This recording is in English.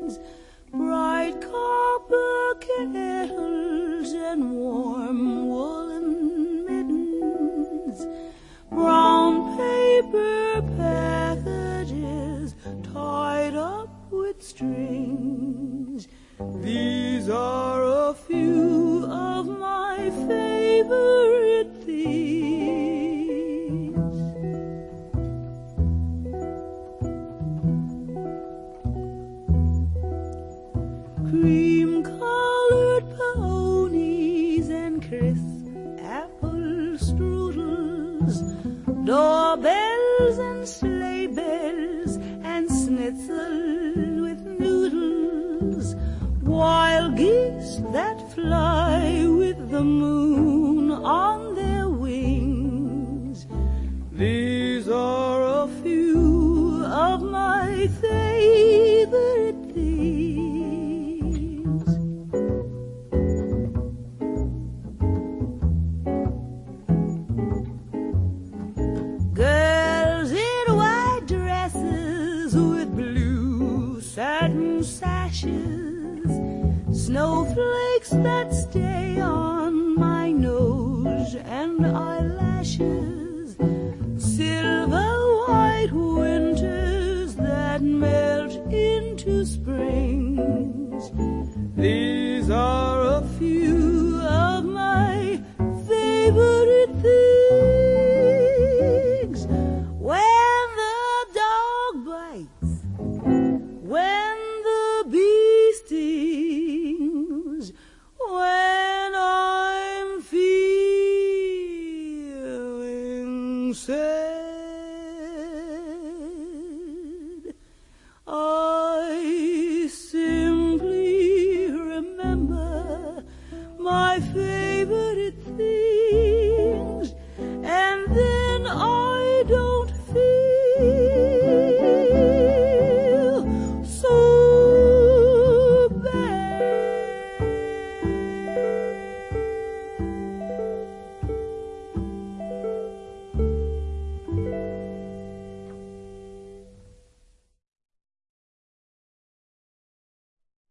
bright copper kettles and warm woolen mittens, brown paper packages tied up with strings. These are a few of my favorite things. Cream-colored ponies and crisp apple strudels, doorbells and sleigh bells and schnitzel with noodles, wild geese that fly with the moon on their wings. These are a few of my favorite things. Girls in white dresses with blue satin sashes, snowflakes that stay on my nose and eyelashes, silver white winters that melt into springs. These are a few